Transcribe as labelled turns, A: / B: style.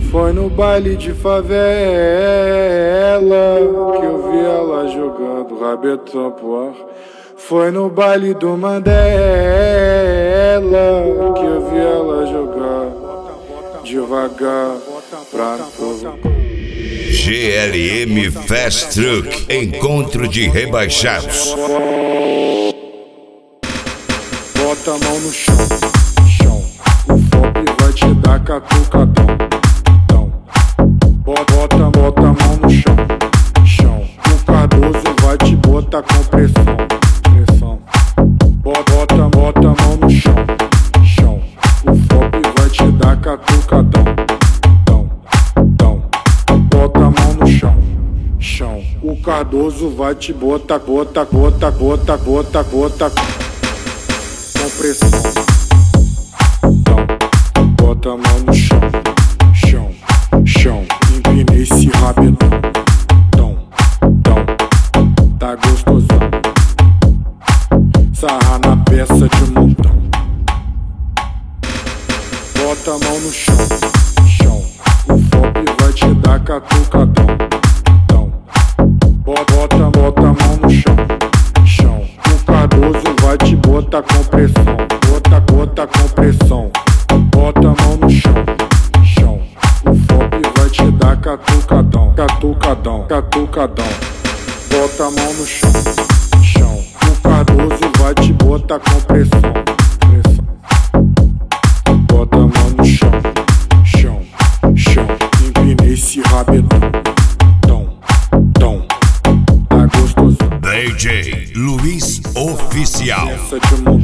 A: Foi no baile de favela que eu vi ela jogando rabetão pro ar. Foi no baile do Mandela que eu vi ela jogar devagar pra provocar.
B: GLM Fast Truck, encontro de rebaixados.
A: Bota a mão no chão, chão. O FOP vai te dar catucadão. Bota a mão no chão, chão. O Cardoso vai te botar com pressão, pressão. Bota a mão no chão, chão. O FOP vai te dar catucadão. Bota a mão no chão, chão. O Cardoso vai te botar, bota com pressão. Bota a mão no chão, chão, chão. Empina esse rabetão, tá gostosão. Sarra na peça de montão. Bota a mão no chão, chão. O FOP vai te dar catucadão. Bota a mão no chão, chão. O Cardoso vai te botar com pressão, bota com pressão. Bota a mão no chão, chão. O FOP vai te dar catucadão. Bota a mão no chão, chão. O Cardoso vai te botar com pressão, pressão. Bota a mão no chão, chão, chão. Empina esse rabetão, tá gostoso.
B: DJ Luiz Oficial.
A: Essa de